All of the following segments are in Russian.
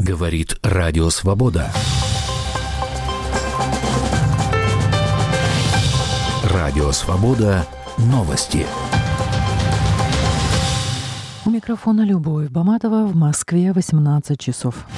Говорит Радио Свобода. Радио Свобода. Новости. У микрофона Любовь Баматова. В Москве 18 часов.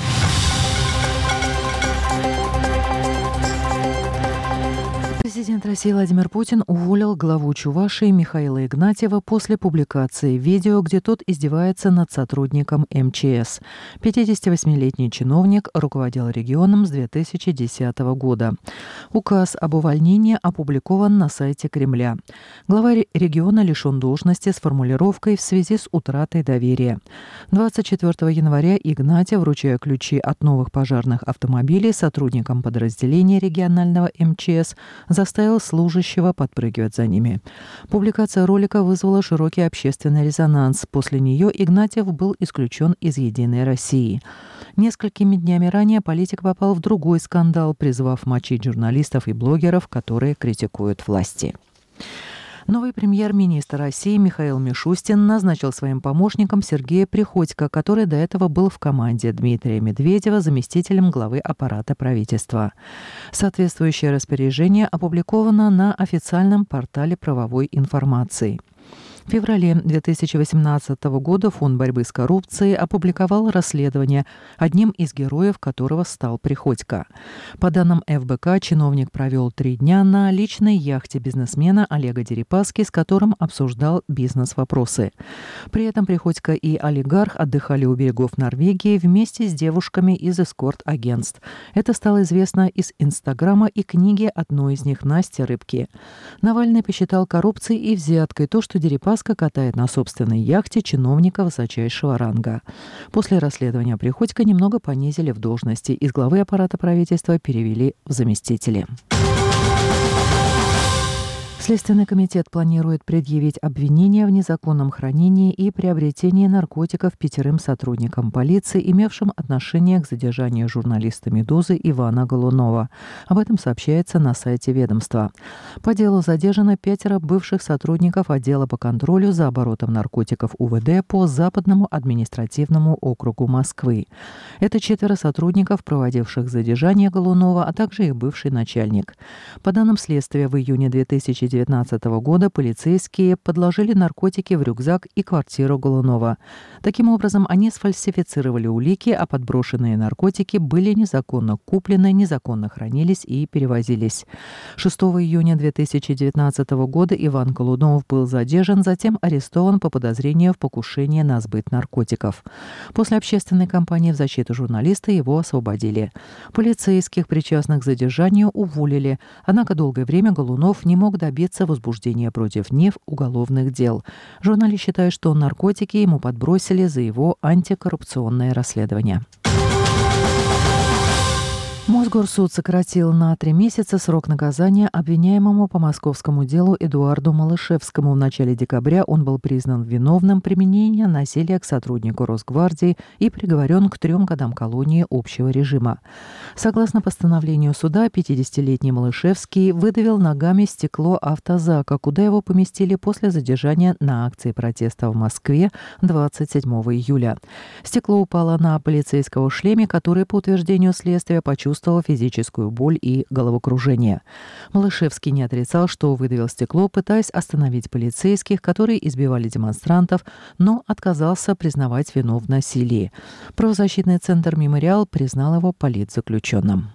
Президент России Владимир Путин уволил главу Чувашии Михаила Игнатьева после публикации видео, где тот издевается над сотрудником МЧС. 58-летний чиновник руководил регионом с 2010 года. Указ об увольнении опубликован на сайте Кремля. Глава региона лишен должности с формулировкой «в связи с утратой доверия». 24 января Игнатьев, вручая ключи от новых пожарных автомобилей сотрудникам подразделения регионального МЧС, заставил служащего подпрыгивать за ними. Публикация ролика вызвала широкий общественный резонанс. После нее Игнатьев был исключен из «Единой России». Несколькими днями ранее политик попал в другой скандал, призвав мочить журналистов и блогеров, которые критикуют власти. Новый премьер-министр России Михаил Мишустин назначил своим помощником Сергея Приходько, который до этого был в команде Дмитрия Медведева заместителем главы аппарата правительства. Соответствующее распоряжение опубликовано на официальном портале правовой информации. В феврале 2018 года Фонд борьбы с коррупцией опубликовал расследование, одним из героев которого стал Приходько. По данным ФБК, чиновник провел 3 дня на личной яхте бизнесмена Олега Дерипаски, с которым обсуждал бизнес-вопросы. При этом Приходько и олигарх отдыхали у берегов Норвегии вместе с девушками из эскорт-агентств. Это стало известно из Инстаграма и книги одной из них, Насти Рыбки. Навальный посчитал коррупцией и взяткой то, что Дерипаска катает на собственной яхте чиновника высочайшего ранга. После расследования Приходько немного понизили в должности. Из главы аппарата правительства перевели в заместители. Следственный комитет планирует предъявить обвинение в незаконном хранении и приобретении наркотиков 5 сотрудникам полиции, имевшим отношение к задержанию журналиста «Медузы» Ивана Голунова. Об этом сообщается на сайте ведомства. По делу задержано 5 бывших сотрудников отдела по контролю за оборотом наркотиков УВД по Западному административному округу Москвы. Это 4 сотрудников, проводивших задержание Голунова, а также их бывший начальник. По данным следствия, в июне 2019 года полицейские подложили наркотики в рюкзак и квартиру Голунова. Таким образом, они сфальсифицировали улики, а подброшенные наркотики были незаконно куплены, незаконно хранились и перевозились. 6 июня 2019 года Иван Голунов был задержан, затем арестован по подозрению в покушении на сбыт наркотиков. После общественной кампании в защиту журналиста его освободили. Полицейских, причастных к задержанию, уволили. Однако долгое время Голунов не мог добиться возбуждения против них уголовных дел. Журналист считает, что наркотики ему подбросили за его антикоррупционное расследование. Мосгорсуд сократил на 3 месяца срок наказания обвиняемому по московскому делу Эдуарду Малышевскому. В начале декабря он был признан виновным применения насилия к сотруднику Росгвардии и приговорен к 3 годам колонии общего режима. Согласно постановлению суда, 50-летний Малышевский выдавил ногами стекло автозака, куда его поместили после задержания на акции протеста в Москве 27 июля. Стекло упало на полицейского в шлеме, который, по утверждению следствия, почувствовал физическую боль и головокружение. Малышевский не отрицал, что выдавил стекло, пытаясь остановить полицейских, которые избивали демонстрантов, но отказался признавать вину в насилии. Правозащитный центр «Мемориал» признал его политзаключенным.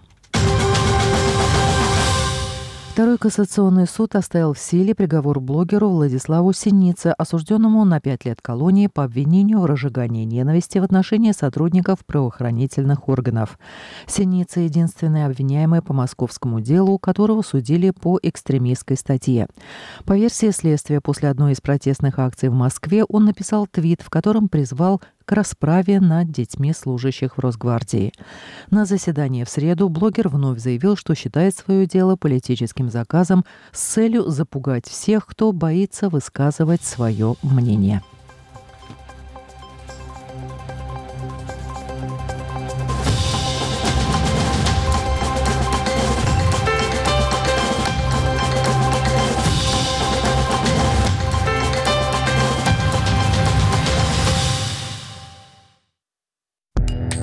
Второй кассационный суд оставил в силе приговор блогеру Владиславу Синице, осужденному на 5 лет колонии по обвинению в разжигании ненависти в отношении сотрудников правоохранительных органов. Синица – единственный обвиняемый по московскому делу, которого судили по экстремистской статье. По версии следствия, после одной из протестных акций в Москве он написал твит, в котором призвал к расправе над детьми служащих в Росгвардии. На заседании в среду блогер вновь заявил, что считает свое дело политическим заказом с целью запугать всех, кто боится высказывать свое мнение.